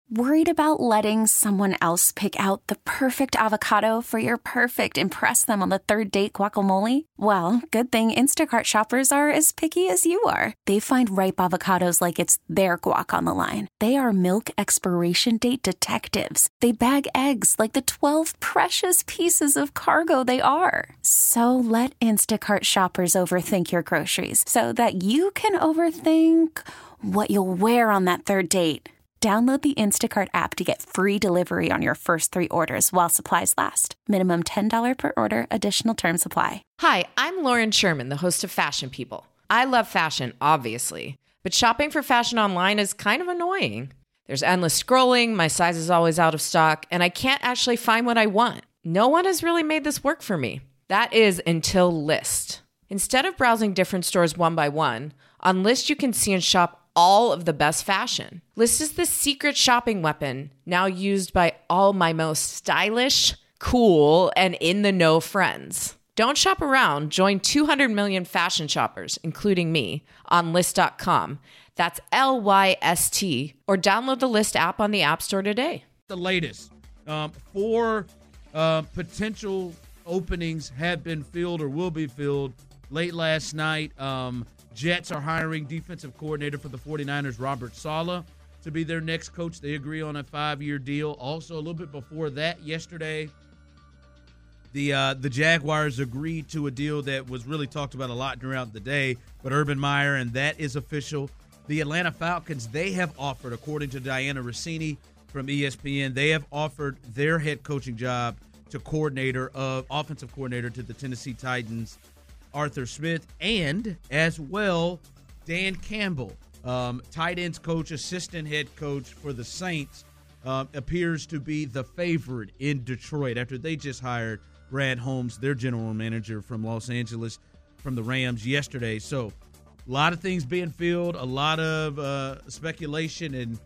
Worried about letting someone else pick out the perfect avocado for your perfect impress them on the third date guacamole? Well, good thing Instacart shoppers are as picky as you are. They find ripe avocados like it's their guac on the line. They are milk expiration date detectives. They bag eggs like the 12 precious pieces of cargo they are. So let Instacart shoppers overthink your groceries so that you can overthink what you'll wear on that third date. Download the Instacart app to get free delivery on your first 3 orders while supplies last. Minimum $10 per order. Additional terms apply. Hi, I'm Lauren Sherman, the host of Fashion People. I love fashion, obviously, but shopping for fashion online is kind of annoying. There's endless scrolling, my size is always out of stock, and I can't actually find what I want. No one has really made this work for me. That is until Lyst. Instead of browsing different stores one by one, on Lyst you can see and shop all of the best fashion. Lyst is the secret shopping weapon now used by all my most stylish, cool, and in-the-know friends. Don't shop around. Join 200 million fashion shoppers, including me, on Lyst.com. That's Lyst, or download the Lyst app on the App Store today. The latest. 4 potential openings have been filled or will be filled late last night. Jets are hiring defensive coordinator for the 49ers, Robert Saleh, to be their next coach. They agree on a 5-year deal. Also, a little bit before that, yesterday, the Jaguars agreed to a deal that was really talked about a lot throughout the day, but Urban Meyer, and that is official. The Atlanta Falcons, they have offered, according to Diana Rossini from ESPN, they have offered their head coaching job to offensive coordinator to the Tennessee Titans, Arthur Smith, and as well Dan Campbell, tight ends coach, assistant head coach for the Saints, appears to be the favorite in Detroit after they just hired Brad Holmes, their general manager from Los Angeles, from the Rams yesterday. So a lot of things being filled, a lot of speculation, and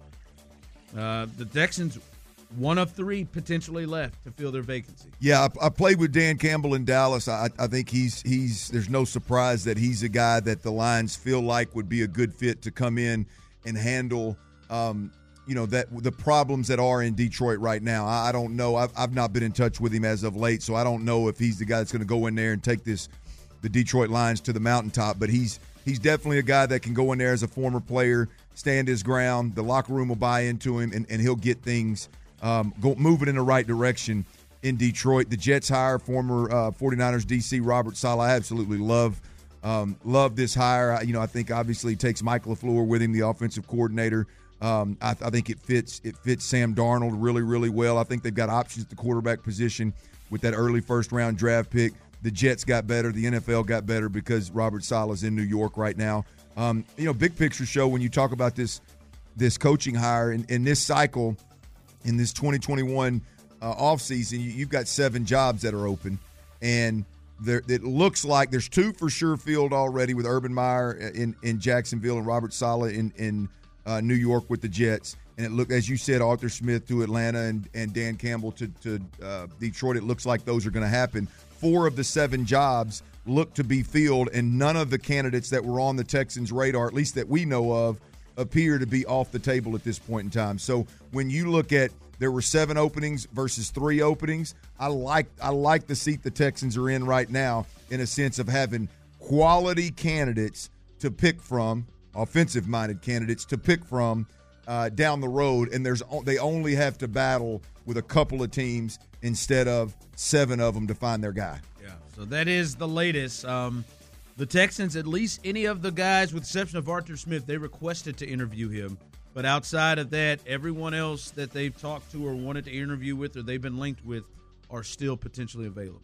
the Texans, one of 3 potentially left to fill their vacancy. Yeah, I played with Dan Campbell in Dallas. I think he's there's no surprise that he's a guy that the Lions feel like would be a good fit to come in and handle that the problems that are in Detroit right now. I don't know. I've not been in touch with him as of late, so I don't know if he's the guy that's going to go in there and take the Detroit Lions to the mountaintop, but he's definitely a guy that can go in there as a former player, stand his ground. The locker room will buy into him, and he'll get things moving in the right direction in Detroit. The Jets hire former 49ers DC Robert Saleh. I absolutely love this hire. I think obviously he takes Mike LaFleur with him, the offensive coordinator. I think it fits Sam Darnold really, really well. I think they've got options at the quarterback position with that early first-round draft pick. The Jets got better. The NFL got better because Robert Saleh's in New York right now. Big picture show when you talk about this coaching hire in this cycle, in this 2021 offseason, you've got 7 jobs that are open, and it looks like there's 2 for sure filled already with Urban Meyer in Jacksonville and Robert Saleh in New York with the Jets. And it looked, as you said, Arthur Smith to Atlanta and Dan Campbell to Detroit. It looks like those are going to happen. 4 of the 7 jobs look to be filled, and none of the candidates that were on the Texans' radar, at least that we know of, appear to be off the table at this point in time. So when you look at there were 7 openings versus 3 openings, I like the seat the Texans are in right now, in a sense of having quality candidates to pick from, offensive-minded candidates to pick from down the road, and they only have to battle with a couple of teams instead of 7 of them to find their guy. Yeah, so that is the latest. The Texans, at least any of the guys, with the exception of Arthur Smith, they requested to interview him. But outside of that, everyone else that they've talked to or wanted to interview with or they've been linked with are still potentially available.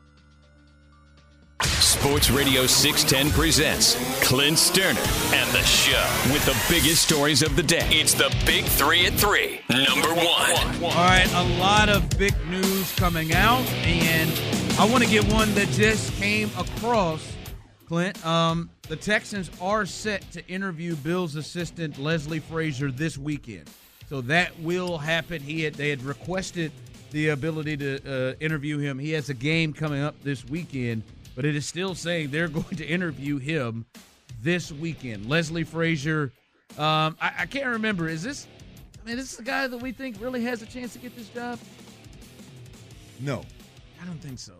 Sports Radio 610 presents Clint Sterner and the Show with the biggest stories of the day. It's the Big 3 at 3, number 1. All right, a lot of big news coming out, and I want to get one that just came across, Clint. The Texans are set to interview Bill's assistant, Leslie Frazier, this weekend. So that will happen. They had requested the ability to interview him. He has a game coming up this weekend, but it is still saying they're going to interview him this weekend. Leslie Frazier, I can't remember. Is this Man, this is a guy that we think really has a chance to get this job? No. I don't think so.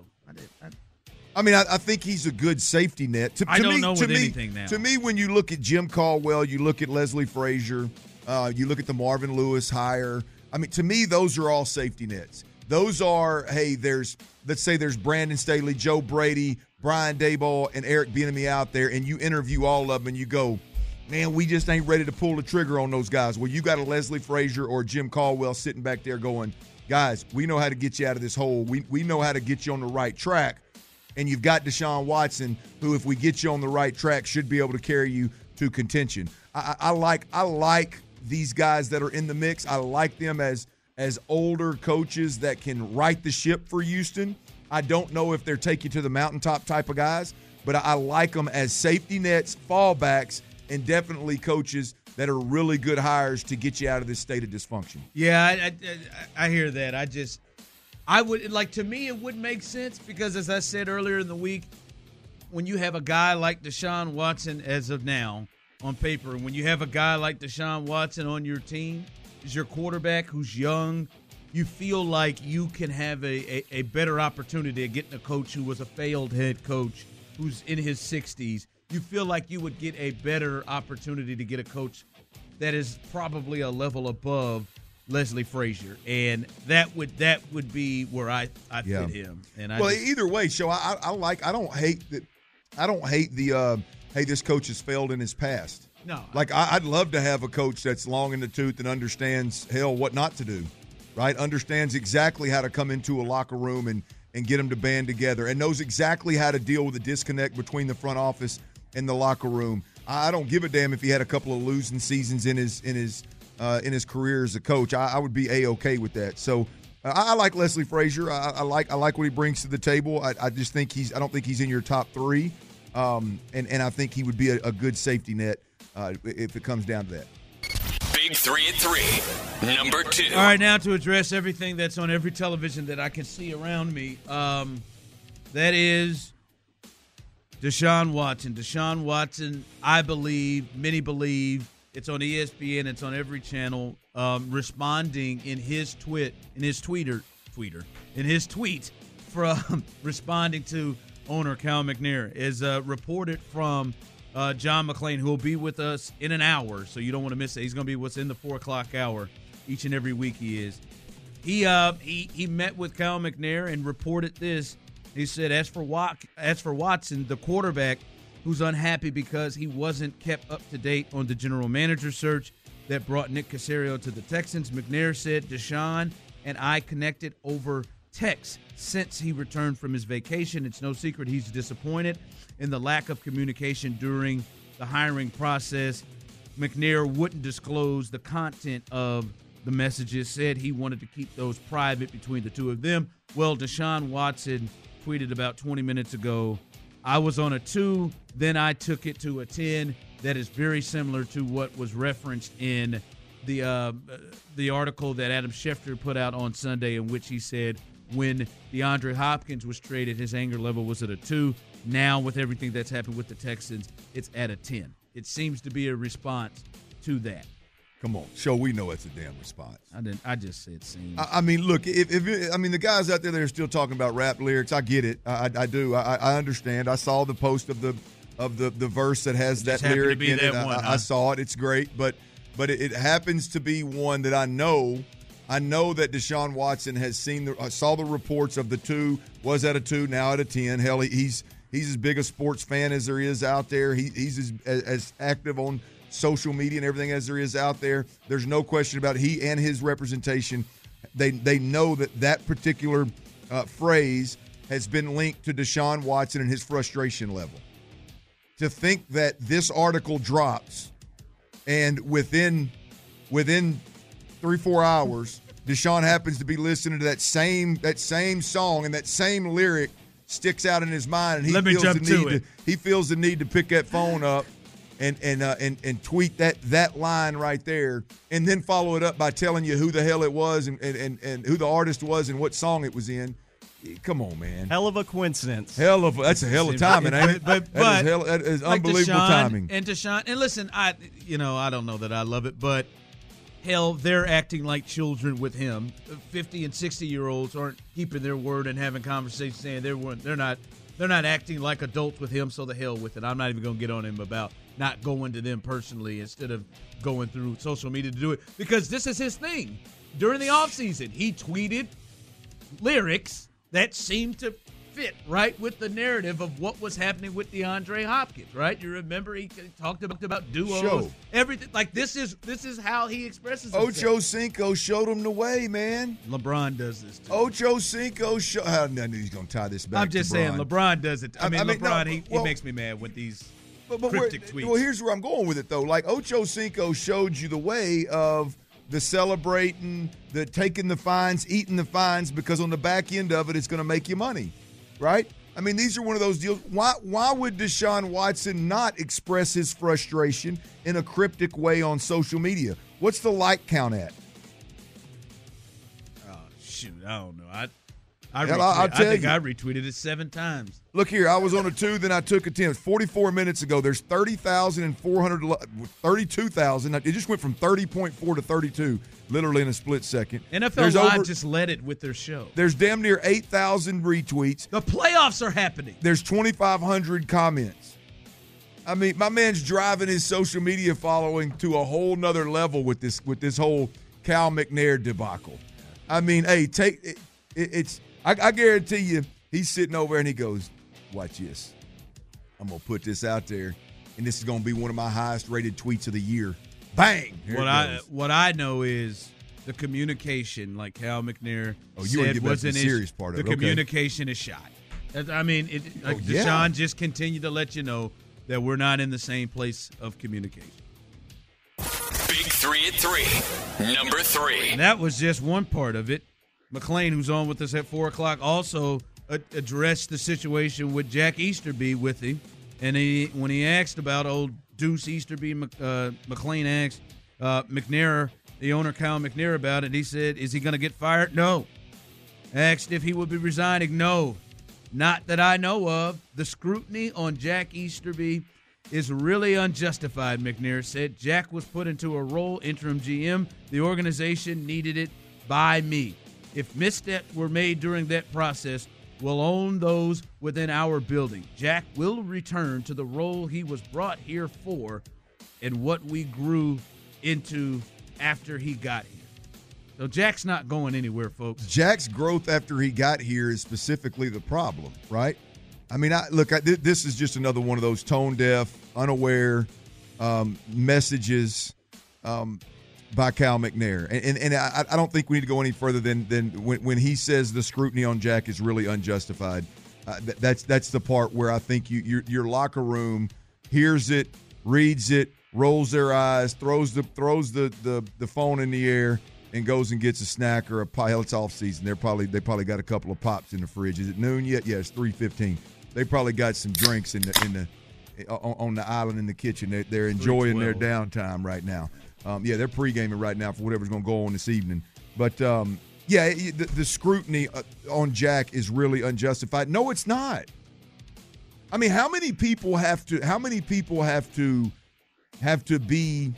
I think he's a good safety net. Anything now. To me, when you look at Jim Caldwell, you look at Leslie Frazier, you look at the Marvin Lewis hire. To me, those are all safety nets. Those are, let's say there's Brandon Staley, Joe Brady, Brian Daboll, and Eric Bieniemy out there, and you interview all of them, and you go, man, we just ain't ready to pull the trigger on those guys. Well, you got a Leslie Frazier or Jim Caldwell sitting back there going, guys, we know how to get you out of this hole. We know how to get you on the right track. And you've got Deshaun Watson, who, if we get you on the right track, should be able to carry you to contention. I like these guys that are in the mix. I like them as older coaches that can right the ship for Houston. I don't know if they're take you to the mountaintop type of guys, but I like them as safety nets, fallbacks, and definitely coaches that are really good hires to get you out of this state of dysfunction. Yeah, I hear that. To me, it would make sense because, as I said earlier in the week, when you have a guy like Deshaun Watson as of now on paper, and when you have a guy like Deshaun Watson on your team, is your quarterback who's young, you feel like you can have a better opportunity of getting a coach who was a failed head coach who's in his 60s. You feel like you would get a better opportunity to get a coach that is probably a level above Leslie Frazier, and that would be where I fit him. And either way, I don't hate that. I don't hate the hey, this coach has failed in his past. No, I'd love to have a coach that's long in the tooth and understands what not to do, right? Understands exactly how to come into a locker room and get them to band together, and knows exactly how to deal with the disconnect between the front office and the locker room. I don't give a damn if he had a couple of losing seasons in his career as a coach. I would be A-okay with that. So I like Leslie Frazier. I like what he brings to the table. I just think I don't think he's in your top three, and I think he would be a good safety net if it comes down to that. Big 3 at 3, number 2. All right, now to address everything that's on every television that I can see around me, that is Deshaun Watson. Deshaun Watson, I believe, many believe, it's on ESPN, it's on every channel, responding in his tweet from responding to owner Cal McNair is reported from John McClain, who will be with us in an hour, so you don't want to miss it. He's going to be with us in the 4 o'clock hour each and every week. He is. He met with Cal McNair and reported this. He said, as for Watson, the quarterback, who's unhappy because he wasn't kept up to date on the general manager search that brought Nick Caserio to the Texans, McNair said, Deshaun and I connected over text since he returned from his vacation. It's no secret he's disappointed in the lack of communication during the hiring process. McNair wouldn't disclose the content of the messages, said he wanted to keep those private between the two of them. Well, Deshaun Watson tweeted about 20 minutes ago, I was on a 2, then I took it to a 10. That is very similar to what was referenced in the article that Adam Schefter put out on Sunday, in which he said when DeAndre Hopkins was traded, his anger level was at a 2. Now, with everything that's happened with the Texans, it's at a 10. It seems to be a response to that. Come on, we know it's a damn response. I just said seems. I mean, look, if the guys out there that are still talking about rap lyrics, I get it. I do. I understand. I saw the post of the verse that has that lyric in it. I saw it. It's great, but it happens to be one that I know that Deshaun Watson has seen. Saw the reports of the 2, was at a 2, now at a 10. Hell, he's as big a sports fan as there is out there. He's as active on social media and everything as there is out there. There's no question about it. He and his representation, they know that particular phrase has been linked to Deshaun Watson and his frustration level. To think that this article drops and within 3-4 hours, Deshaun happens to be listening to that same song, and that same lyric sticks out in his mind, and he feels the need to pick that phone up and tweet that line right there, and then follow it up by telling you who the hell it was and who the artist was and what song it was in. Come on, man. Hell of a coincidence. That's a hell of timing, ain't it? That is unbelievable timing. And Deshaun, and listen, I don't know that I love it, but Hell, they're acting like children with him. 50 and 60-year-olds aren't keeping their word and having conversations saying they're not acting like adults with him, so the hell with it. I'm not even going to get on him about not going to them personally instead of going through social media to do it, because this is his thing. During the offseason, he tweeted lyrics that seemed to fit right with the narrative of what was happening with DeAndre Hopkins, right? You remember he talked about duos, everything. Like, this is how he expresses himself. Ocho Cinco showed him the way, man. LeBron does this too. Ocho Cinco showed. I knew he's going to tie this back. I'm just saying, LeBron does it. I mean, LeBron, he makes me mad with these cryptic tweets. Well, here's where I'm going with it, though. Like, Ocho Cinco showed you the way of the celebrating, the taking the fines, eating the fines, because on the back end of it, it's going to make you money. Right? I mean, these are one of those deals. Why would Deshaun Watson not express his frustration in a cryptic way on social media? What's the like count at? Oh, shoot. I don't know. I retweeted it 7 times. Look here. I was on a 2, then I took a 10. 44 minutes ago, there's 32,000. It just went from 30.4 to 32, literally in a split second. NFL Live just led it with their show. There's damn near 8,000 retweets. The playoffs are happening. There's 2,500 comments. I mean, my man's driving his social media following to a whole nother level with this whole Cal McNair debacle. I mean, hey, take it. I guarantee you, he's sitting over there and he goes, watch this. I'm going to put this out there, and this is going to be one of my highest-rated tweets of the year. Bang! What I know is the communication, like Cal McNair said, wasn't the serious part of it. The communication is shot. I mean, Deshaun just continued to let you know that we're not in the same place of communication. Big 3 at 3, number 3. And that was just one part of it. McClain, who's on with us at 4 o'clock, also addressed the situation with Jack Easterby with him. And when he asked about old Deuce Easterby, McClain asked McNair, the owner Kyle McNair, about it. He said, is he going to get fired? No. Asked if he would be resigning? No. Not that I know of. The scrutiny on Jack Easterby is really unjustified, McNair said. Jack was put into a role, interim GM. The organization needed it by me. If missteps were made during that process, we'll own those within our building. Jack will return to the role he was brought here for and what we grew into after he got here. So Jack's not going anywhere, folks. Jack's growth after he got here is specifically the problem, right? I mean, this is just another one of those tone-deaf, unaware messages by Cal McNair. And I don't think we need to go any further than when he says the scrutiny on Jack is really unjustified. That's the part where I think your locker room hears it, reads it, rolls their eyes, throws the phone in the air, and goes and gets a snack or a pie. It's off season. They probably got a couple of pops in the fridge. Is it noon yet? Yeah, it's 3:15. They probably got some drinks on the island in the kitchen. They're enjoying their downtime right now. They're pre-gaming right now for whatever's going to go on this evening. But, the scrutiny on Jack is really unjustified. No, it's not. I mean, how many people have to be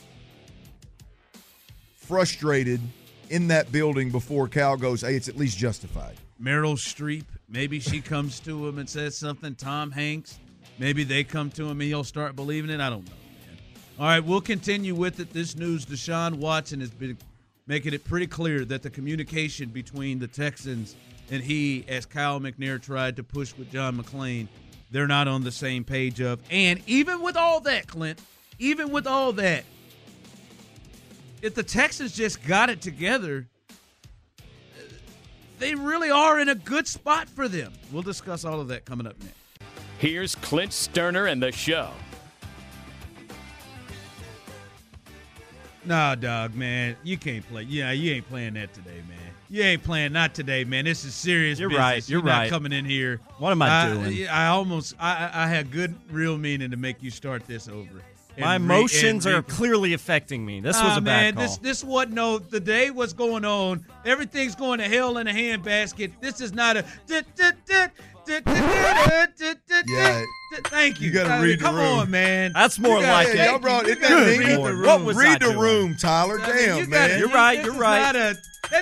frustrated in that building before Cal goes, hey, it's at least justified? Meryl Streep, maybe she comes to him and says something. Tom Hanks, maybe they come to him and he'll start believing it. I don't know. All right, we'll continue with it. This news, Deshaun Watson has been making it pretty clear that the communication between the Texans and he, as Kyle McNair tried to push with John McClain, they're not on the same page of. And even with all that, Clint, if the Texans just got it together, they really are in a good spot for them. We'll discuss all of that coming up next. Here's Clint Sterner and the show. Nah, dog, man, you can't play. Yeah, you ain't playing that today, man. You ain't playing not today, man. This is serious business. Right. You're right. Not coming in here. What am I doing? I had good, real meaning to make you start this over. My emotions are clearly affecting me. This was a bad call. This wasn't the day was going on. Everything's going to hell in a handbasket. This is not a Yeah. Thank you. You gotta read the Come room. on, man. That's more like it. Y'all brought it. Good Read Lord. the room. What was I Read the doing? room, Tyler. Damn, man. You're right. You're right.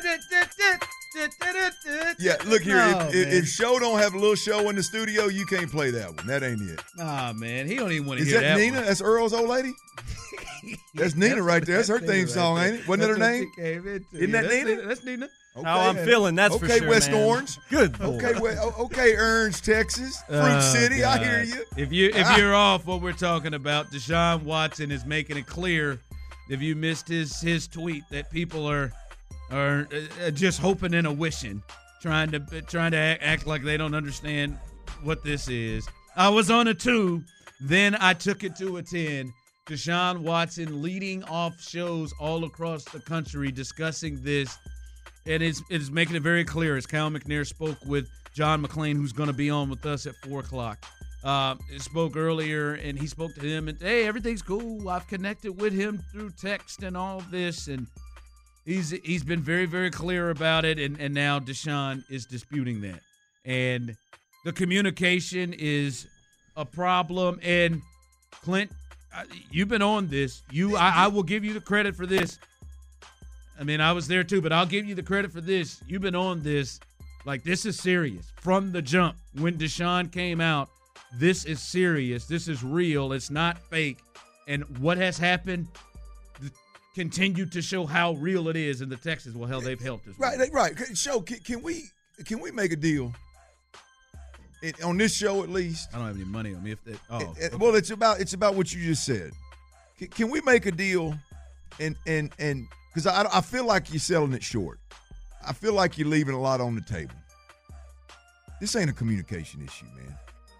Yeah, look here. No, If Show don't have a little show in the studio, you can't play that one. That ain't it. Nah, man, he don't even want to Is hear that that Nina? one. That's Earl's old lady? That's Nina right there. That's her theme song, ain't it? Wasn't that her name? Isn't that Nina? That's Nina. Okay. How I'm feeling, that's for Okay, sure, West man. Orange. Good Lord. Okay, Orange, Texas. Fruit City, I hear you. If you're off what we're talking about, Deshaun Watson is making it clear. If you missed his tweet, that people are just hoping and a wishing, trying to act like they don't understand what this is. I was on a 2, then I took it to a 10. Deshaun Watson leading off shows all across the country discussing this, and it's making it very clear as Kyle McNair spoke with John McClain, who's going to be on with us at 4 o'clock. Spoke earlier, and he spoke to him, and, hey, everything's cool. I've connected with him through text and all this, and he's been very, very clear about it, and now Deshaun is disputing that. And the communication is a problem, and Clint, you've been on this. I will give you the credit for this. I mean, I was there too, but I'll give you the credit for this. You've been on this. Like, this is serious. From the jump, when Deshaun came out, this is serious. This is real. It's not fake. And what has happened continued to show how real it is. And the Texans, well, hell, they've helped us. Right. Show, can we make a deal? On this show, at least. I don't have any money on me. Okay. Well, it's about what you just said. Can we make a deal? And because I feel like you're selling it short. I feel like you're leaving a lot on the table. This ain't a communication issue, man.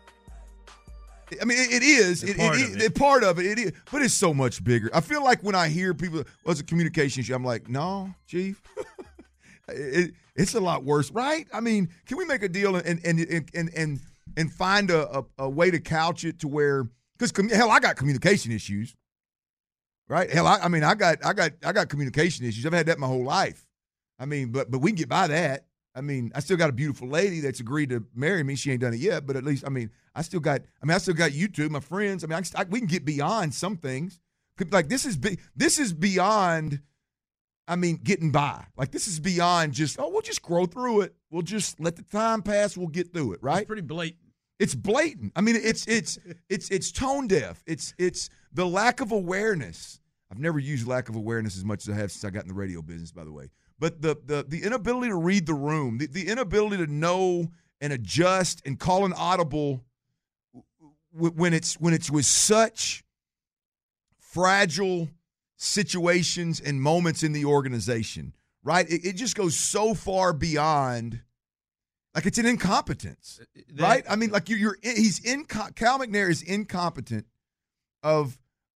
I mean, it is. Part of it is, but it's so much bigger. I feel like when I hear people, well, it's a communication issue, I'm like, no, Chief. It's a lot worse, right? I mean, can we make a deal and find a way to couch it to where, because hell, I got communication issues, right? Hell, I got communication issues. I've had that my whole life. I mean, but we can get by that. I mean, I still got a beautiful lady that's agreed to marry me. She ain't done it yet, but at least, I still got YouTube, my friends. I mean, we can get beyond some things. Like this is beyond. I mean, getting by. Like, this is beyond just, we'll just grow through it. We'll just let the time pass. We'll get through it, right? It's pretty blatant. It's blatant. I mean, it's tone deaf. It's the lack of awareness. I've never used lack of awareness as much as I have since I got in the radio business, by the way. But the inability to read the room, the inability to know and adjust and call an audible when it's with such fragile situations and moments in the organization, right? It just goes so far beyond, like it's an incompetence, right? I mean, like Cal McNair is incompetent of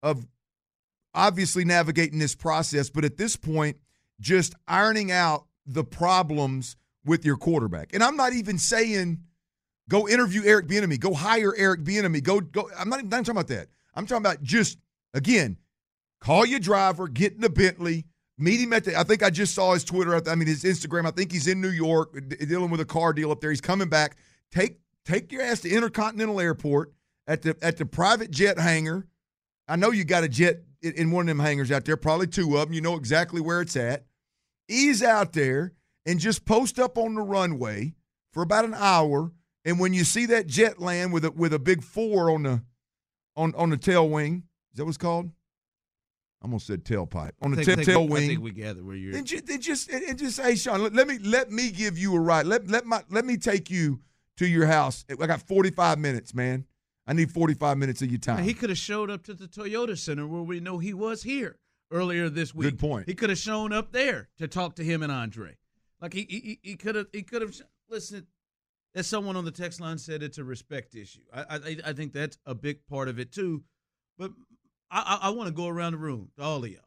obviously navigating this process, but at this point, just ironing out the problems with your quarterback. And I'm not even saying go interview Eric Bieniemy, go hire Eric Bieniemy, go. I'm not even talking about that. I'm talking about just, again, call your driver, get in the Bentley, meet him at I think I just saw his Twitter, his Instagram. I think he's in New York dealing with a car deal up there. He's coming back. Take your ass to Intercontinental Airport at the private jet hangar. I know you got a jet in one of them hangars out there, probably 2 of them. You know exactly where it's at. Ease out there and just post up on the runway for about an hour. And when you see that jet land with a big 4 on the tail wing, is that what it's called? I almost said tailpipe. On the tail wing. I think we gather where you're. And just hey, Sean, let me give you a ride. Let me take you to your house. I got 45 minutes, man. I need 45 minutes of your time. He could have showed up to the Toyota Center where we know he was here earlier this week. Good point. He could have shown up there to talk to him and Andre. Like he could have. Listen, as someone on the text line said, it's a respect issue. I think that's a big part of it too. But I want to go around the room to all of y'all.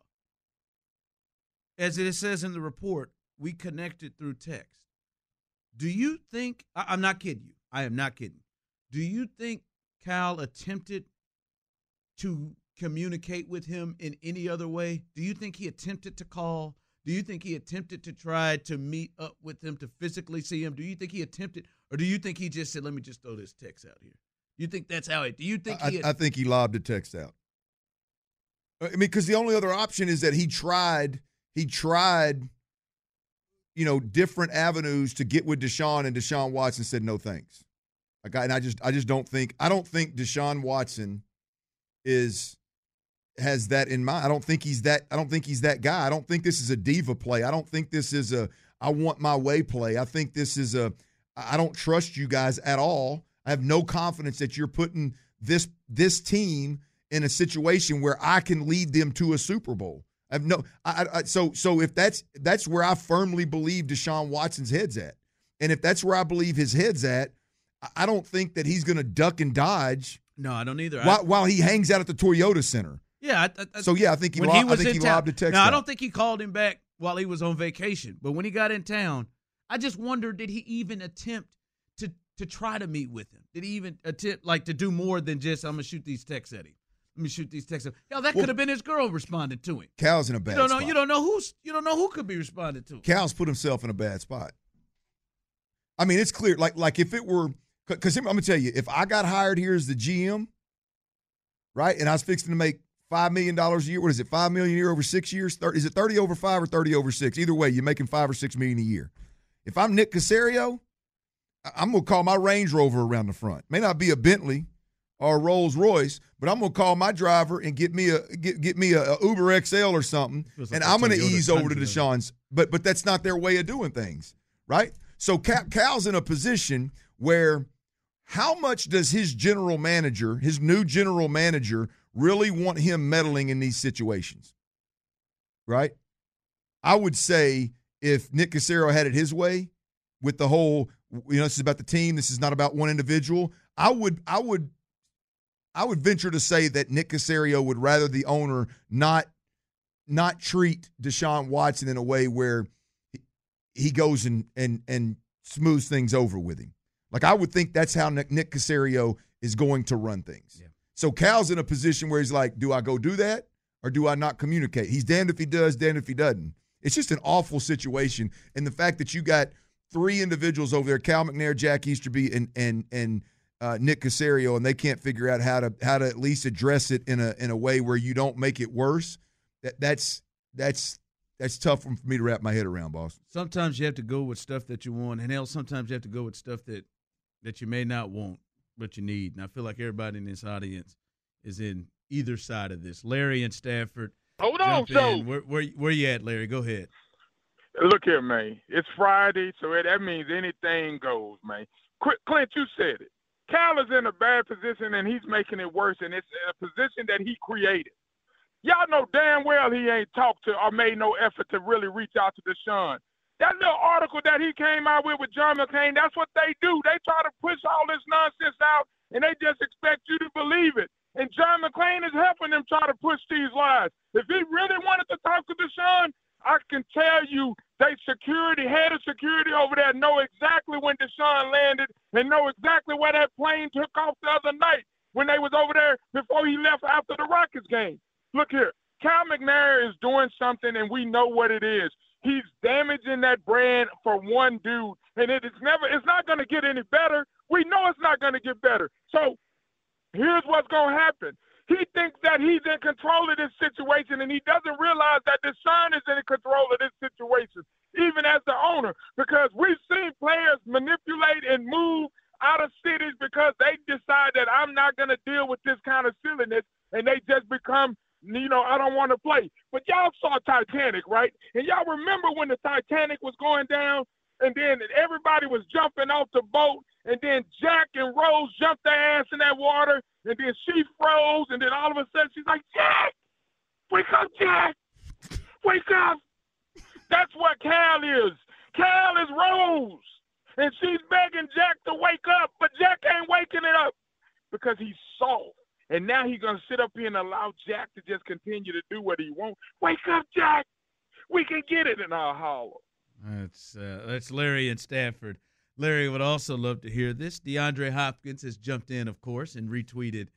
As it says in the report, we connected through text. Do you think – I'm not kidding you. I am not kidding. Do you think Cal attempted to communicate with him in any other way? Do you think he attempted to call? Do you think he attempted to try to meet up with him to physically see him? Do you think he attempted, or do you think he just said, let me just throw this text out here? Do you think that's how it – do you think I think he lobbed a text out. I mean, because the only other option is that he tried, different avenues to get with Deshaun, and Deshaun Watson said no thanks. And I just don't think Deshaun Watson has that in mind. I don't think he's that guy. I don't think this is a diva play. I don't think this is a I want my way play. I think this is I don't trust you guys at all. I have no confidence that you're putting this team in a situation where I can lead them to a Super Bowl. I have no so if that's where I firmly believe Deshaun Watson's head's at. And if that's where I believe his head's at, I don't think that he's going to duck and dodge. No, I don't either. While he hangs out at the Toyota Center. Yeah. I think he lobbed a text. Now, I don't think he called him back while he was on vacation. But when he got in town, I just wondered, did he even attempt to try to meet with him? Did he even attempt to do more than just, I'm going to shoot these texts at him? Let me shoot these texts at him. Hell, that could have been his girl responding to him. Cal's in a bad spot. You don't know who could be responding to him. Cal's put himself in a bad spot. I mean, it's clear. Like if it were, because I'm going to tell you, if I got hired here as the GM, right, and I was fixing to make $5 million a year, what is it, $5 million a year over 6 years? Is it 30 over 5 or 30 over 6? Either way, you're making $5 or $6 million a year. If I'm Nick Caserio, I'm going to call my Range Rover around the front. May not be a Bentley or a Rolls Royce, but I'm going to call my driver and get me a Uber XL or something, and I'm going to ease over to Deshaun's. But that's not their way of doing things, right? So Cal's in a position where how much does his new general manager, really want him meddling in these situations, right? I would say if Nick Caserio had it his way with the whole, this is about the team, this is not about one individual, I would venture to say that Nick Caserio would rather the owner not treat Deshaun Watson in a way where he goes and smooths things over with him. Like, I would think that's how Nick Caserio is going to run things. Yeah. So Cal's in a position where he's like, do I go do that or do I not communicate? He's damned if he does, damned if he doesn't. It's just an awful situation. And the fact that you got three individuals over there, Cal McNair, Jack Easterby, and Nick Caserio, and they can't figure out how to at least address it in a way where you don't make it worse. That's tough for me to wrap my head around, boss. Sometimes you have to go with stuff that you want, and sometimes you have to go with stuff that you may not want, but you need. And I feel like everybody in this audience is in either side of this. Larry and Stafford. Hold on, so where you at, Larry? Go ahead. Look here, man. It's Friday, so that means anything goes, man. Clint, you said it. Cal is in a bad position, and he's making it worse, and it's a position that he created. Y'all know damn well he ain't talked to or made no effort to really reach out to Deshaun. That little article that he came out with John McCain, that's what they do. They try to push all this nonsense out, and they just expect you to believe it. And John McCain is helping them try to push these lies. If he really wanted to talk to Deshaun, I can tell you head of security over there know exactly when Deshaun landed and know exactly where that plane took off the other night when they was over there before he left after the Rockets game. Look here, Cal McNair is doing something, and we know what it is. He's damaging that brand for one dude, and it's not going to get any better. We know it's not going to get better. So here's what's going to happen. He thinks that he's in control of this situation, and he doesn't realize that Deshaun is in control of this situation, even as the owner, because we've seen players manipulate and move out of cities because they decide that I'm not going to deal with this kind of silliness, and they just become, I don't want to play. But y'all saw Titanic, right? And y'all remember when the Titanic was going down, and then everybody was jumping off the boat, and then Jack and Rose jumped their ass in that water, and then she froze, and then all of a sudden she's like, Jack! Wake up, Jack! Wake up! That's what Cal is. Cal is Rose, and she's begging Jack to wake up, but Jack ain't waking it up because he's soft. And now he's going to sit up here and allow Jack to just continue to do what he wants. Wake up, Jack! We can get it in our hollow. That's Larry and Stafford. Larry would also love to hear this. DeAndre Hopkins has jumped in, of course, and retweeted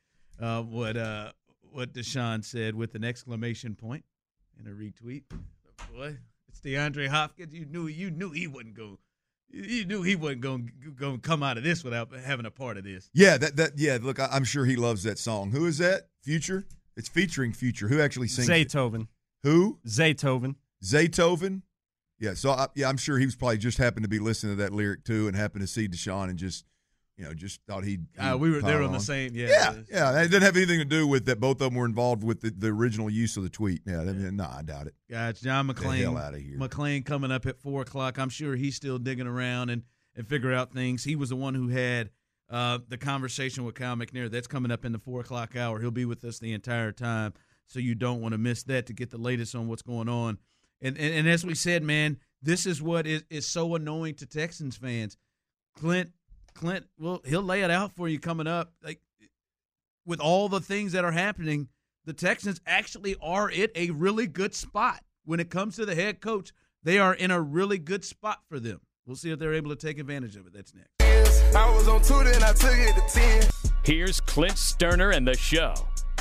what Deshaun said with an exclamation point and a retweet. Boy, It's DeAndre Hopkins. You knew he wasn't going. You knew he wasn't going to come out of this without having a part of this. Yeah, yeah. Look, I'm sure he loves that song. Who is that? Future. It's featuring Future. Who actually sings Zaytoven. It? Who? Zaytoven. Zaytoven. Yeah. So I'm sure he was probably just happened to be listening to that lyric too, and happened to see Deshaun and just thought he'd we were there on the same. Yeah. It didn't have anything to do with that. Both of them were involved with the original use of the tweet. Yeah. No, I doubt it. Gotcha. John McClain. Get the hell out of here. McClain coming up at 4:00. I'm sure he's still digging around and figure out things. He was the one who had the conversation with Cal McNair. That's coming up in the 4:00 hour. He'll be with us the entire time, so you don't want to miss that to get the latest on what's going on. And as we said, man, this is what is so annoying to Texans fans. Clint, well, he'll lay it out for you coming up. Like, with all the things that are happening, the Texans actually are at a really good spot. When it comes to the head coach, they are in a really good spot for them. We'll see if they're able to take advantage of it. That's next. I was on 2, then I took it to 10. Here's Clint Sterner and the show.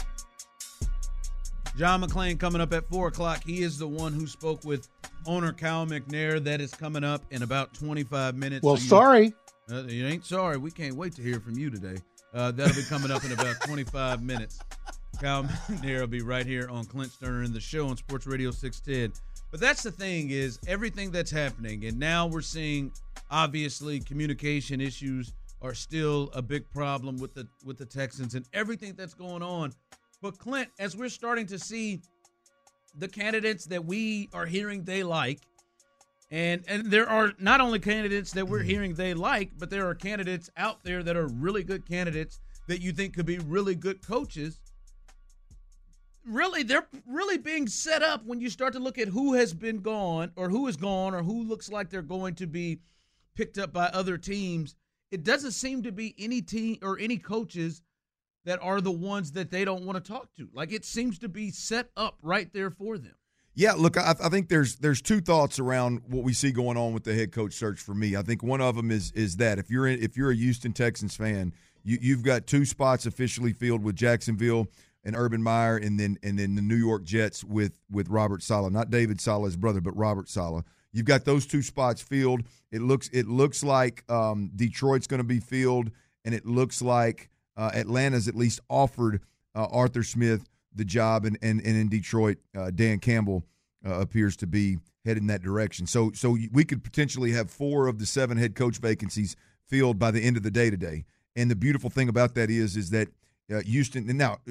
John McClain coming up at 4:00. He is the one who spoke with owner Cal McNair. That is coming up in about 25 minutes. Well, sorry. You ain't sorry. We can't wait to hear from you today. That'll be coming up in about 25 minutes. Cal McNair will be right here on Clint Sterner and the show on Sports Radio 610. But that's the thing is everything that's happening, and now we're seeing obviously communication issues are still a big problem with the Texans and everything that's going on. But Clint, as we're starting to see the candidates that we are hearing they like, and there are not only candidates that we're hearing they like, but there are candidates out there that are really good candidates that you think could be really good coaches. Really, they're really being set up when you start to look at who has been gone or who is gone or who looks like they're going to be picked up by other teams. It doesn't seem to be any team or any coaches that are the ones that they don't want to talk to. Like, it seems to be set up right there for them. Yeah, look, I think there's two thoughts around what we see going on with the head coach search for me. I think one of them is that if you're a Houston Texans fan, you've got 2 spots officially filled with Jacksonville and Urban Meyer, and then the New York Jets with Robert Saleh, not David Saleh's brother, but Robert Saleh. You've got those 2 spots filled. It looks like Detroit's going to be filled, and it looks like Atlanta's at least offered Arthur Smith the job, and in Detroit, Dan Campbell appears to be headed in that direction. So we could potentially have 4 of the 7 head coach vacancies filled by the end of the day today. And the beautiful thing about that is that Houston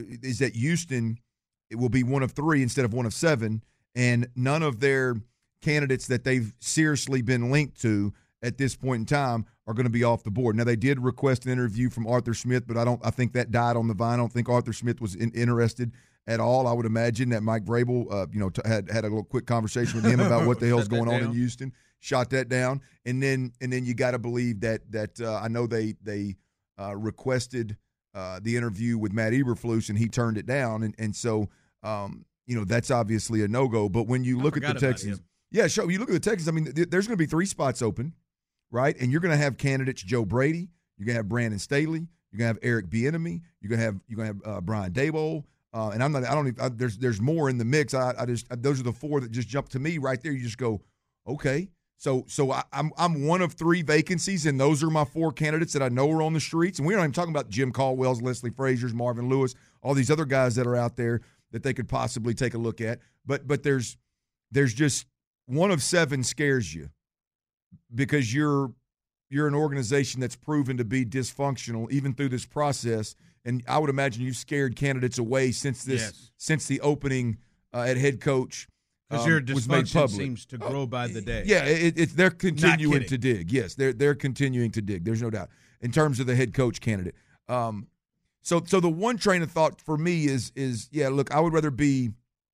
it will be one of 3 instead of one of 7, and none of their candidates that they've seriously been linked to at this point in time are going to be off the board. Now, they did request an interview from Arthur Smith, but I think that died on the vine. I don't think Arthur Smith was interested at all. I would imagine that Mike Vrabel, had a little quick conversation with him about what the hell's going on in Houston. Shot that down, and then you got to believe that I know they requested the interview with Matt Eberflus, and he turned it down, and so that's obviously a no-go. But when you look at the Texans, you look at the Texans. I mean, there's going to be 3 spots open, right? And you're going to have candidates: Joe Brady, you're going to have Brandon Staley, you're going to have Eric Bieniemy, you're going to have Brian Daboll, and there's more in the mix. Those are the 4 that just jump to me right there. You just go, okay. So I'm one of 3 vacancies, and those are my 4 candidates that I know are on the streets. And we're not even talking about Jim Caldwell's, Leslie Frazier's, Marvin Lewis, all these other guys that are out there that they could possibly take a look at. But there's just one of 7 scares you because you're an organization that's proven to be dysfunctional even through this process. And I would imagine you've scared candidates away since the opening at head coach. Because your dysfunction seems to grow by the day. Yeah, they're continuing to dig. Yes, they're continuing to dig. There's no doubt in terms of the head coach candidate. So the one train of thought for me is look, I would rather be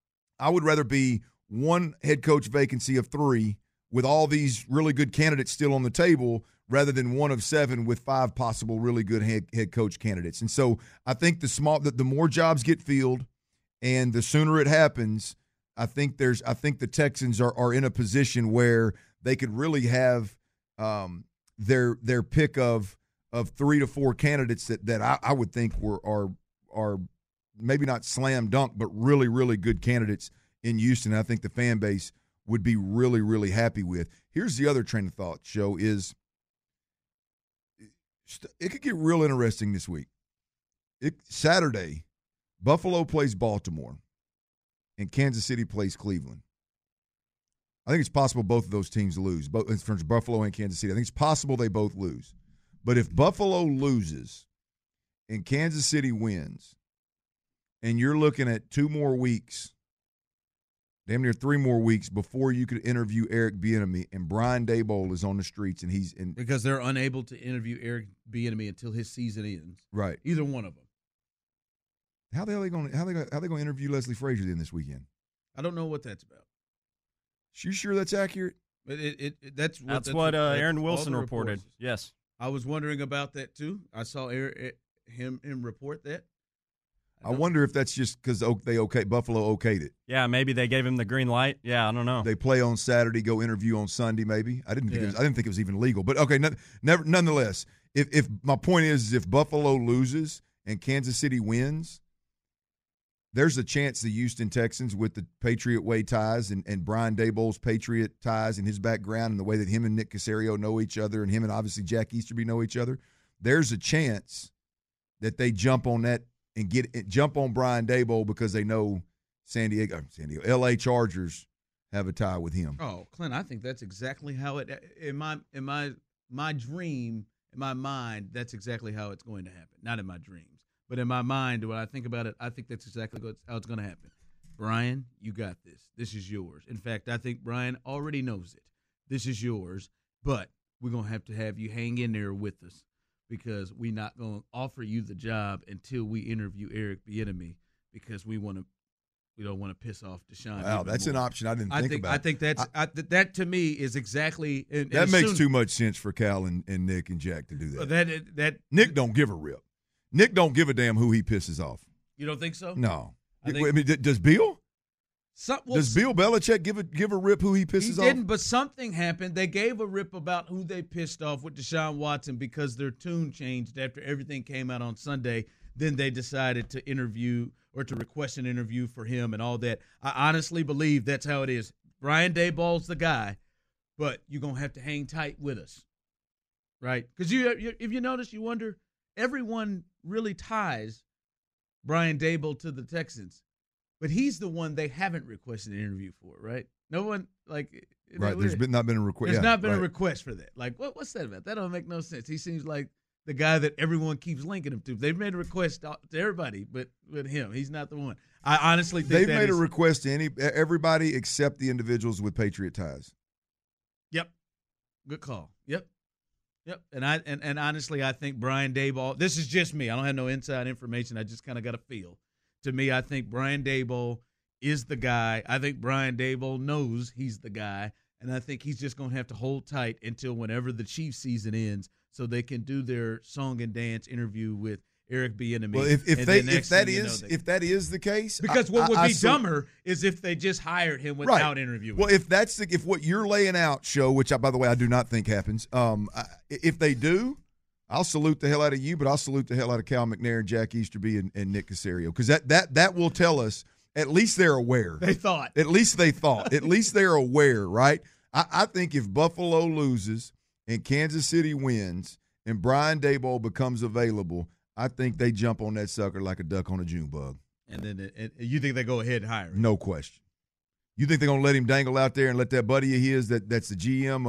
one head coach vacancy of 3 with all these really good candidates still on the table rather than one of 7 with 5 possible really good head coach candidates. And so I think the more jobs get filled and the sooner it happens, I think the Texans are in a position where they could really have their pick of 3 to 4 candidates that I would think are maybe not slam dunk, but really, really good candidates in Houston. I think the fan base would be really, really happy with. Here's the other train of thought, Show, is it could get real interesting this week. Saturday, Buffalo plays Baltimore, and Kansas City plays Cleveland. I think it's possible both of those teams lose, both in terms of Buffalo and Kansas City. I think it's possible they both lose. But if Buffalo loses and Kansas City wins, and you're looking at 2 more weeks, damn near 3 more weeks before you could interview Eric Bieniemy, and Brian Daboll is on the streets, and he's in because they're unable to interview Eric Bieniemy until his season ends. Right. Either one of them. How the hell are they going to interview Leslie Frazier then this weekend? I don't know what that's about. You sure that's accurate? That's what Aaron Wilson reported. Yes. I was wondering about that too. I saw him report that. I wonder if that's just because Buffalo okayed it. Yeah, maybe they gave him the green light. Yeah, I don't know. They play on Saturday, go interview on Sunday. Maybe I didn't think it was even legal. But okay, nonetheless, if my point is if Buffalo loses and Kansas City wins, there's a chance the Houston Texans, with the Patriot Way ties and Brian Daboll's Patriot ties and his background and the way that him and Nick Caserio know each other and him and obviously Jack Easterby know each other, there's a chance that they jump on that and jump on Brian Daboll because they know L.A. Chargers have a tie with him. Oh, Clint, I think that's exactly how it in my dream, in my mind, that's exactly how it's going to happen. Not in my dreams. But in my mind, when I think about it, I think that's exactly how it's going to happen. Brian, you got this. This is yours. In fact, I think Brian already knows it. This is yours, but we're going to have you hang in there with us because we're not going to offer you the job until we interview Eric Bieniemy because we don't want to piss off Deshaun. Wow, that's an option I didn't think about. I think that to me is exactly that makes too much sense for Cal and Nick and Jack to do that. That Nick don't give a rip. Nick don't give a damn who he pisses off. You don't think so? No. Does Bill? Does Bill Belichick give a rip who he pisses off? He didn't, but something happened. They gave a rip about who they pissed off with Deshaun Watson because their tune changed after everything came out on Sunday. Then they decided to interview or to request an interview for him and all that. I honestly believe that's how it is. Brian Daboll's the guy, but you're going to have to hang tight with us, right? Because if you notice, you wonder, everyone really ties Brian Daboll to the Texans, but he's the one they haven't requested an interview for, right? No one right. There's not been a request. There's not been a request for that. Like, what's that about? That don't make no sense. He seems like the guy that everyone keeps linking him to. They've made a request to everybody, but with him, he's not the one. I honestly think they've made a request to everybody except the individuals with Patriot ties. Yep, good call. Yep. And honestly, I think Brian Daboll, this is just me. I don't have no inside information. I just kind of got a feel. To me, I think Brian Daboll is the guy. I think Brian Daboll knows he's the guy, and I think he's just going to have to hold tight until whenever the Chiefs season ends so they can do their song and dance interview with Eric Bieniemy. Well, if that is the case, because what would be dumber is if they just hired him without interviewing. Well, if what you're laying out, Show, which by the way I do not think happens, if they do, I'll salute the hell out of you, but I'll salute the hell out of Cal McNair, Jack Easterby, and Nick Caserio, because that will tell us at least they're aware. They thought. At least they thought. At least they're aware, right? I think if Buffalo loses and Kansas City wins and Brian Daboll becomes available, I think they jump on that sucker like a duck on a June bug. And then you think they go ahead and hire him? No question. You think they're going to let him dangle out there and let that buddy of his that's the GM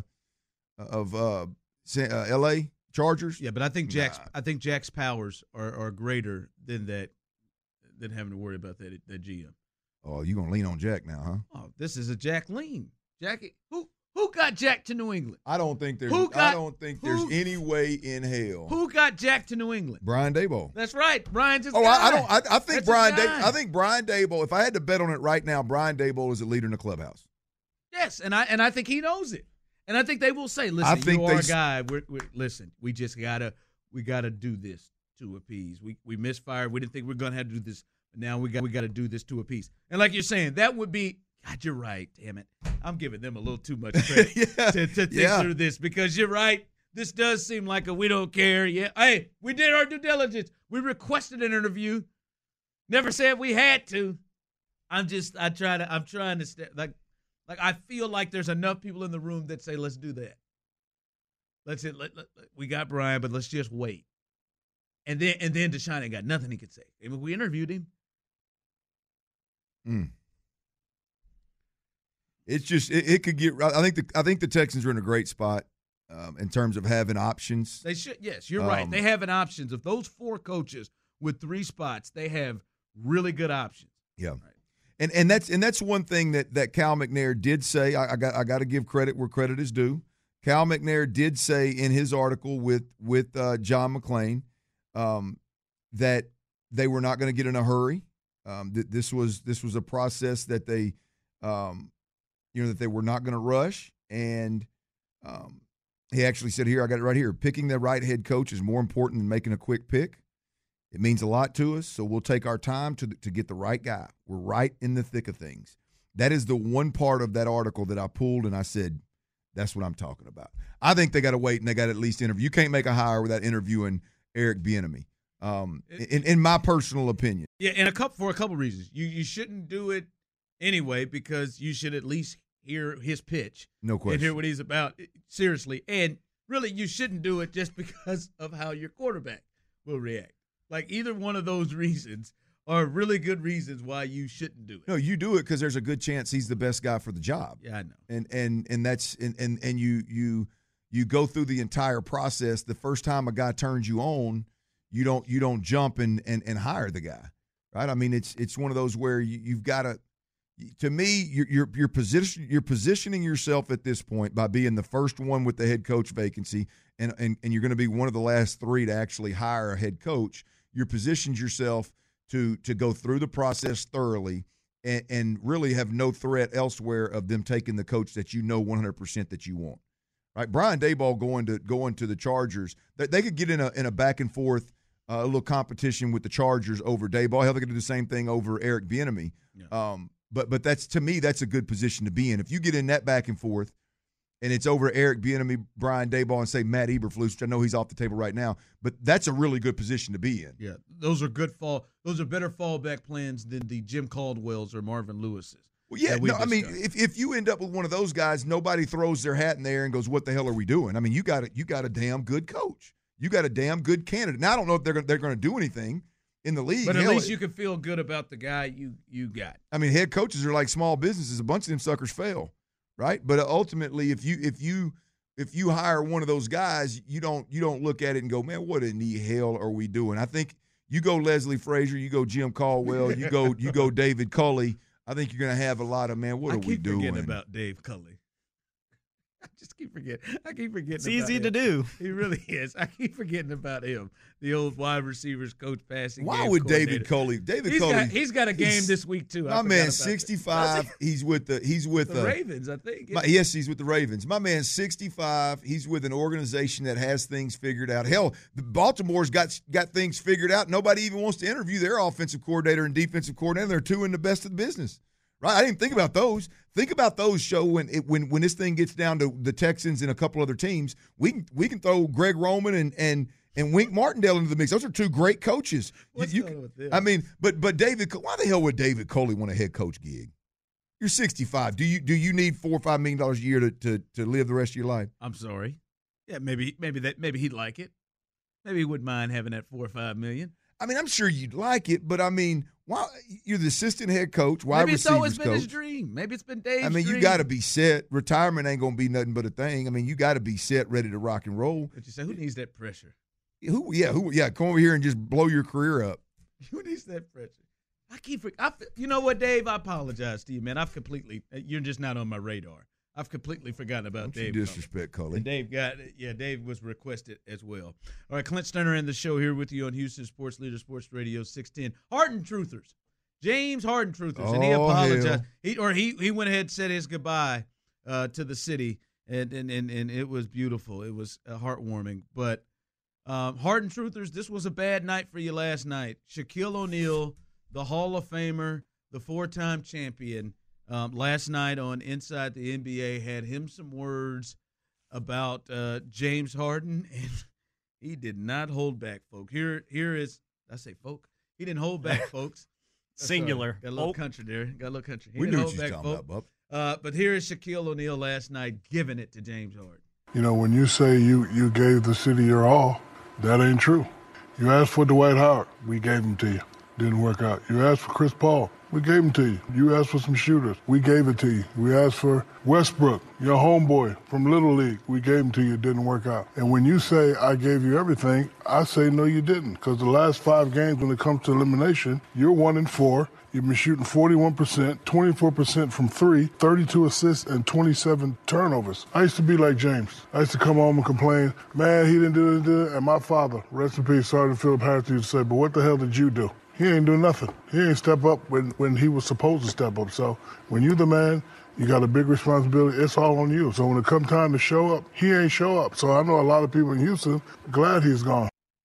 of L.A. Chargers? Yeah, but I think Jack's powers are greater than that, than having to worry about that GM. Oh, you're going to lean on Jack now, huh? Oh, this is a Jack lean. Jackie, who got Jack to New England? I don't think there's any way in hell. Who got Jack to New England? Brian Daboll. That's right. Brian just. I think Brian Daboll. If I had to bet on it right now, Brian Daboll is a leader in the clubhouse. Yes, and I think he knows it, and I think they will say, "Listen, you are a guy. Listen, we just gotta do this to appease. We misfired. We didn't think we were gonna have to do this, but now we got to do this to appease." And like you're saying, that would be. God, you're right. Damn it. I'm giving them a little too much credit to think through this because you're right. This does seem like a we don't care. Yeah. Hey, we did our due diligence. We requested an interview. Never said we had to. I'm trying to stay like Like, I feel like there's enough people in the room that say, let's do that. We got Brian, but let's just wait. And then Deshaun ain't got nothing he could say. I mean, we interviewed him. It's just it could get. I think the Texans are in a great spot in terms of having options. They should. Yes, you're right. They have an options. Of those 4 coaches with 3 spots, they have really good options. Yeah. Right. And that's one thing that Cal McNair did say. I got to give credit where credit is due. Cal McNair did say in his article with John McClain that they were not going to get in a hurry. This was a process that they that they were not going to rush. And he actually said here, I got it right here, picking the right head coach is more important than making a quick pick. It means a lot to us, so we'll take our time to get the right guy. We're right in the thick of things. That is the one part of that article that I pulled, and I said, that's what I'm talking about. I think they got to wait, and they got to at least interview. You can't make a hire without interviewing Eric Bieniemy, in my personal opinion. Yeah, and for a couple reasons. You shouldn't do it anyway because you should at least hear his pitch. No question. And hear what he's about, seriously. And really, you shouldn't do it just because of how your quarterback will react. Like, either one of those reasons are really good reasons why you shouldn't do it. No, you do it because there's a good chance he's the best guy for the job. Yeah, I know. And that's and you go through the entire process. The first time a guy turns you on, you don't jump and hire the guy, right? I mean, it's one of those where you've got to. To me, you're positioning yourself at this point by being the first one with the head coach vacancy, and you're going to be one of the last 3 to actually hire a head coach. You're positioned yourself to go through the process thoroughly and really have no threat elsewhere of them taking the coach that you know 100% that you want. Right? Brian Daboll going to the Chargers, they could get in a back and forth, a little competition with the Chargers over Daboll. Hell, they could do the same thing over Eric Bieniemy. Yeah. But that's, to me, that's a good position to be in. If you get in that back and forth, and it's over Eric Bieniemy, Brian Daboll, and say Matt Eberflus, which I know he's off the table right now, but that's a really good position to be in. Yeah, those are better fallback plans than the Jim Caldwells or Marvin Lewis's. Well, yeah, no, I mean, if you end up with one of those guys, nobody throws their hat in there and goes, "What the hell are we doing?" I mean, you got a damn good coach. You got a damn good candidate. Now I don't know if they're going to do anything in the league, but at least you can feel good about the guy you got. I mean, head coaches are like small businesses. A bunch of them suckers fail. Right, but ultimately, if you hire one of those guys, you don't look at it and go, man, what in the hell are we doing? I think you go Leslie Frazier, you go Jim Caldwell, you go David Culley. I think you're going to have a lot of, man, what are we doing? I keep forgetting about Dave Culley. I just keep forgetting. It's easy to do. He really is. I keep forgetting about him, the old wide receivers coach, passing. Why would David Culley? He's got a game this week too. My man, 65. He's with the Ravens, I think. Yes, he's with the Ravens. My man, 65. He's with an organization that has things figured out. Hell, Baltimore's got things figured out. Nobody even wants to interview their offensive coordinator and defensive coordinator. They're 2 in the best of the business. Right, I didn't think about those. Think about those, show when this thing gets down to the Texans and a couple other teams. We can throw Greg Roman and Wink Martindale into the mix. Those are 2 great coaches. What's going with this? I mean, but David, why the hell would David Culley want a head coach gig? You're 65. Do you need $4 or $5 million a year to live the rest of your life? I'm sorry. Yeah, maybe he'd like it. Maybe he wouldn't mind having that $4 or $5 million. I mean, I'm sure you'd like it, but I mean, why you're the assistant head coach, wide receivers coach. Maybe it's always been his dream. Maybe it's been Dave's dream. You got to be set. Retirement ain't gonna be nothing but a thing. I mean, you got to be set, ready to rock and roll. But you say, who needs that pressure? Who? Come over here and just blow your career up. Who needs that pressure? You know what, Dave? I apologize to you, man. You're just not on my radar. I've completely forgotten about Dave. Don't disrespect Culley. And Dave was requested as well. All right, Clint Sterner in the show here with you on Houston Sports Leader Sports Radio 610. Harden Truthers. James Harden Truthers. And he apologized. Hell. He went ahead and said his goodbye to the city, and it was beautiful. It was heartwarming. But Harden Truthers, this was a bad night for you last night. Shaquille O'Neal, the Hall of Famer, the 4-time champion, last night on Inside the NBA had him some words about James Harden, and he did not hold back, folks. Here is, I say folk. He didn't hold back, folks. Singular. Got a little country there. He we didn't knew hold what you back, talking about, Bub. But here is Shaquille O'Neal last night giving it to James Harden. You know, when you say you gave the city your all, that ain't true. You asked for Dwight Howard, we gave him to you. Didn't work out. You asked for Chris Paul, we gave him to you. You asked for some shooters, we gave it to you. We asked for Westbrook, your homeboy from Little League, we gave him to you. Didn't work out. And when you say I gave you everything, I say no, you didn't. Because the last 5 games when it comes to elimination, you're 1-4. You've been shooting 41%, 24% from 3, 32 assists, and 27 turnovers. I used to be like James. I used to come home and complain, man, he didn't do it. And my father, rest in peace, Sergeant Philip Harris, used to say, but what the hell did you do? He ain't do nothing. He ain't step up when he was supposed to step up. So when you the man, you got a big responsibility. It's all on you. So when it come time to show up, he ain't show up. So I know a lot of people in Houston glad he's gone.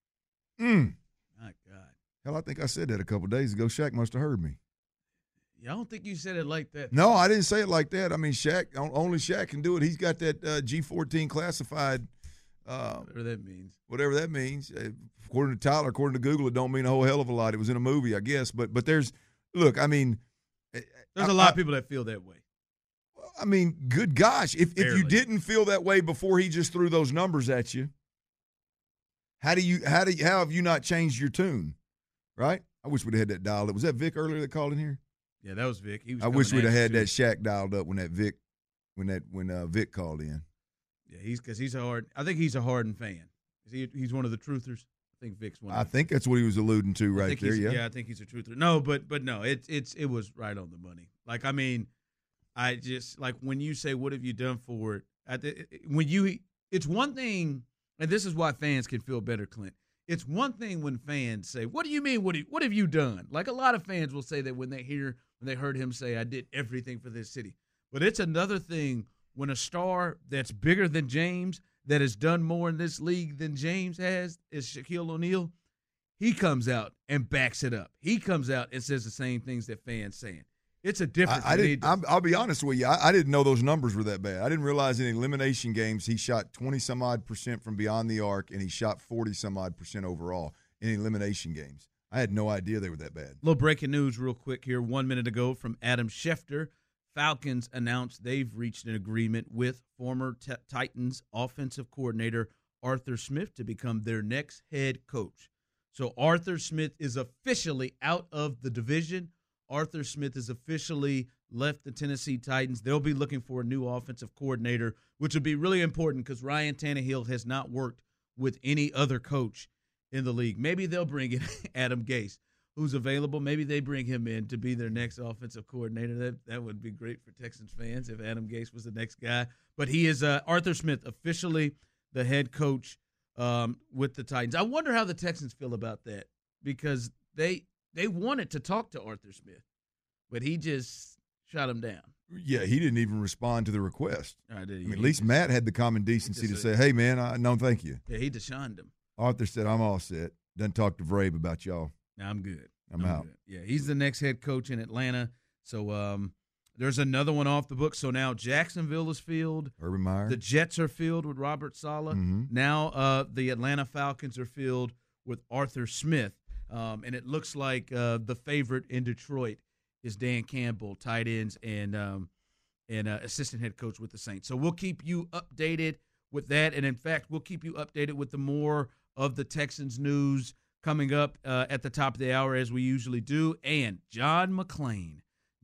Hell, I think I said that a couple days ago. Shaq must have heard me. Yeah, I don't think you said it like that. No, I didn't say it like that. I mean, only Shaq can do it. He's got that G14 classified. Whatever that means. According to Tyler, according to Google, it don't mean a whole hell of a lot. It was in a movie, I guess. But there's – look, I mean – there's a lot of people that feel that way. I mean, good gosh. If you didn't feel that way before he just threw those numbers at you, how have you not changed your tune? Right? I wish we'd have had that dialed up. Was that Vic earlier that called in here? Yeah, that was Vic. I wish we'd have had that Shaq dialed up when Vic called in. Yeah, he's I think he's a Harden fan. He's one of the truthers. I think Vic's one. I think that's what he was alluding to right there. Yeah, I think he's a truther. No, but no, it was right on the money. Like, I mean, I just like when you say, "What have you done for it?" It's one thing, and this is why fans can feel better, Clint. It's one thing when fans say, "What do you mean? What have you done?" Like, a lot of fans will say that when they heard him say, "I did everything for this city." But it's another thing when a star that's bigger than James, that has done more in this league than James has, is Shaquille O'Neal. He comes out and backs it up. He comes out and says the same things that fans saying. It's a difference. I'll be honest with you. I didn't know those numbers were that bad. I didn't realize in elimination games he shot 20-some-odd% from beyond the arc, and he shot 40-some-odd% overall in elimination games. I had no idea they were that bad. Little breaking news real quick here. 1 minute ago from Adam Schefter. Falcons announced they've reached an agreement with former Titans offensive coordinator Arthur Smith to become their next head coach. So Arthur Smith is officially out of the division. Arthur Smith has officially left the Tennessee Titans. They'll be looking for a new offensive coordinator, which will be really important because Ryan Tannehill has not worked with any other coach in the league. Maybe they'll bring in Adam Gase, who's available. Maybe they bring him in to be their next offensive coordinator. That would be great for Texans fans if Adam Gase was the next guy. But he is Arthur Smith, officially the head coach with the Titans. I wonder how the Texans feel about that because they wanted to talk to Arthur Smith, but he just shot him down. Yeah, he didn't even respond to the request. At least Matt had the common decency to say, hey, man, no, thank you. Yeah, he Deshauned him. Arthur said, I'm all set. Doesn't talk to Vrabel about y'all. No, I'm good. I'm out. Good. Yeah, he's the next head coach in Atlanta. So there's another one off the book. So now Jacksonville is filled. Urban Meyer. The Jets are filled with Robert Saleh. Mm-hmm. Now the Atlanta Falcons are filled with Arthur Smith. And it looks like the favorite in Detroit is Dan Campbell, tight ends and assistant head coach with the Saints. So we'll keep you updated with that. And, in fact, we'll keep you updated with the more of the Texans news coming up at the top of the hour as we usually do. And John McClain,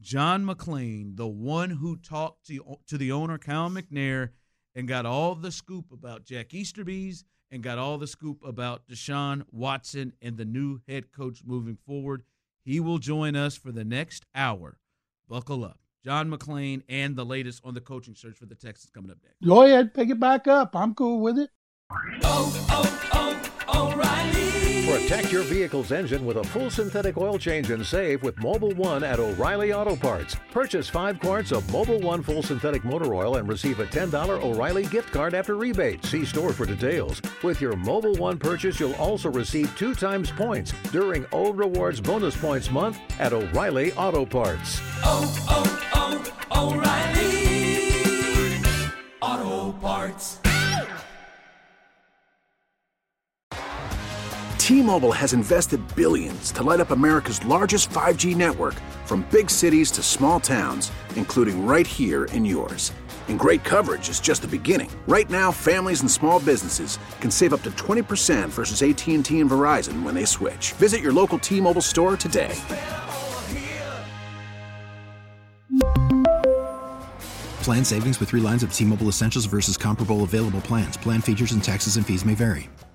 the one who talked to the owner, Cal McNair, and got all the scoop about Jack Easterby's and got all the scoop about Deshaun Watson and the new head coach moving forward. He will join us for the next hour. Buckle up. John McClain and the latest on the coaching search for the Texans coming up next. Go ahead, pick it back up. I'm cool with it. O'Reilly. Protect your vehicle's engine with a full synthetic oil change and save with Mobil 1 at O'Reilly Auto Parts. Purchase 5 quarts of Mobil 1 full synthetic motor oil and receive a $10 O'Reilly gift card after rebate. See store for details. With your Mobil 1 purchase, you'll also receive 2 times points during O Rewards Bonus Points Month at O'Reilly Auto Parts. O'Reilly Auto Parts. T-Mobile has invested billions to light up America's largest 5G network, from big cities to small towns, including right here in yours. And great coverage is just the beginning. Right now, families and small businesses can save up to 20% versus AT&T and Verizon when they switch. Visit your local T-Mobile store today. Plan savings with 3 lines of T-Mobile Essentials versus comparable available plans. Plan features and taxes and fees may vary.